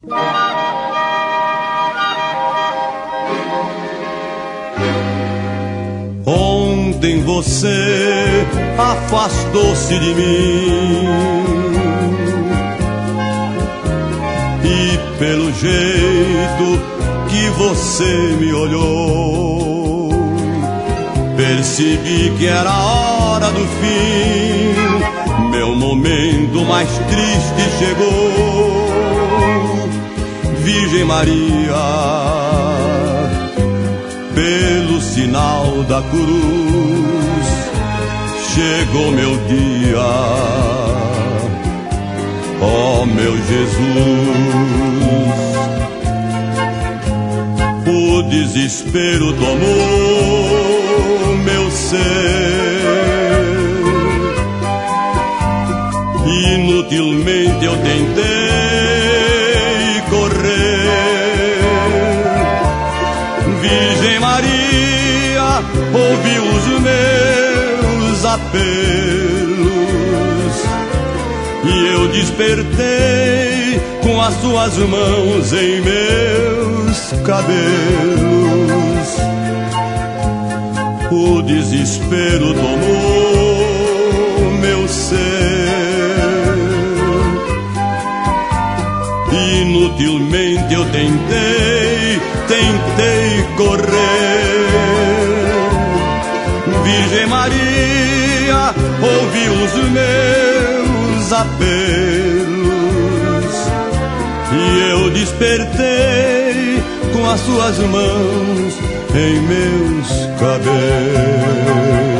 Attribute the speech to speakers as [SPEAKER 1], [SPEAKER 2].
[SPEAKER 1] Ontem você afastou-se de mim e pelo jeito que você me olhou, percebi que era a hora do fim. Meu momento mais triste chegou. Virgem Maria, pelo sinal da cruz, chegou meu dia. Ó meu Jesus, o desespero tomou meu ser. Inutilmente eu tentei correr. Virgem Maria, ouvi os meus apelos e eu despertei com as suas mãos em meus cabelos. O desespero tomou meu ser. Inutilmente eu tentei correr. Virgem Maria, ouvi os meus apelos e eu despertei com as suas mãos em meus cabelos.